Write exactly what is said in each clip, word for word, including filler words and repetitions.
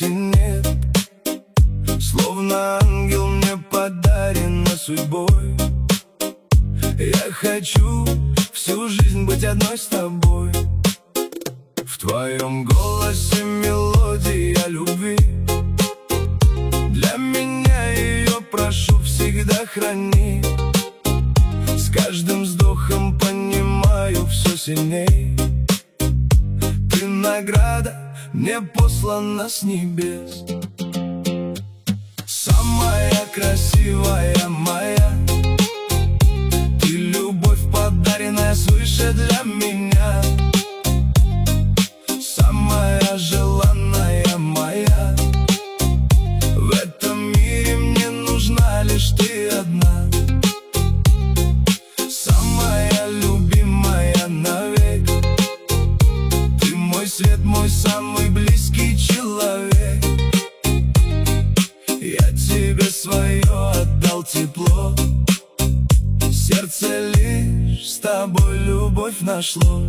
нет. Словно ангел мне подарена судьбой. Я хочу всю жизнь быть одной с тобой. В твоем голосе мелодия любви. Для меня ее прошу всегда храни. С каждым вздохом понимаю все сильней. Ты награда, мне послана с небес. Самая красивая моя, ты любовь, подаренная свыше для меня. Самая желанная моя, в этом мире мне нужна лишь ты одна. Самая любимая навек, ты мой свет, мой самый близкий человек. Я тебе свое отдал тепло, сердце лишь с тобой любовь нашло.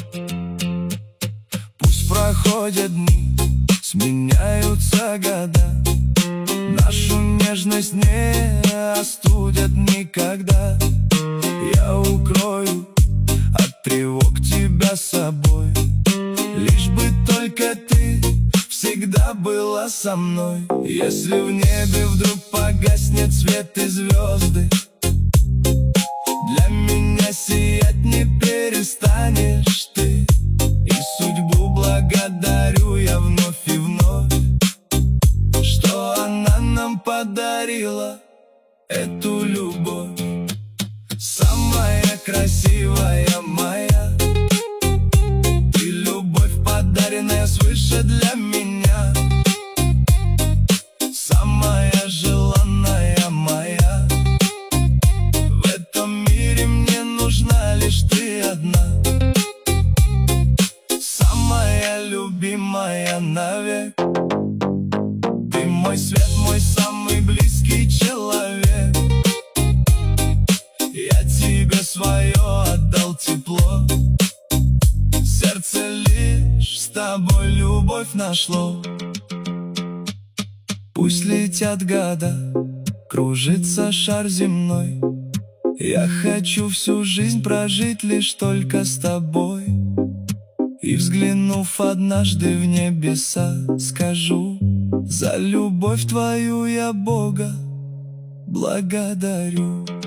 Пусть проходят дни, сменяются года, нашу нежность не остудят никогда. Я укрою от тревог тебя собой, лишь бы только ты всегда была со мной. Если в небе вдруг погаснет свет и звезды, для меня сиять не перестанешь ты. И судьбу благодарю я вновь и вновь, что она нам подарила эту любовь. Самая красивая моя, ты любовь, подаренная свыше для меня. Самая желанная моя, в этом мире мне нужна лишь ты одна. Самая любимая навек, ты мой свет, мой самый близкий человек. Я тебе свое отдал тепло, сердце лишь с тобой любовь нашло. Пусть летят года, кружится шар земной, я хочу всю жизнь прожить лишь только с тобой. И взглянув однажды в небеса, скажу: за любовь твою я Бога благодарю.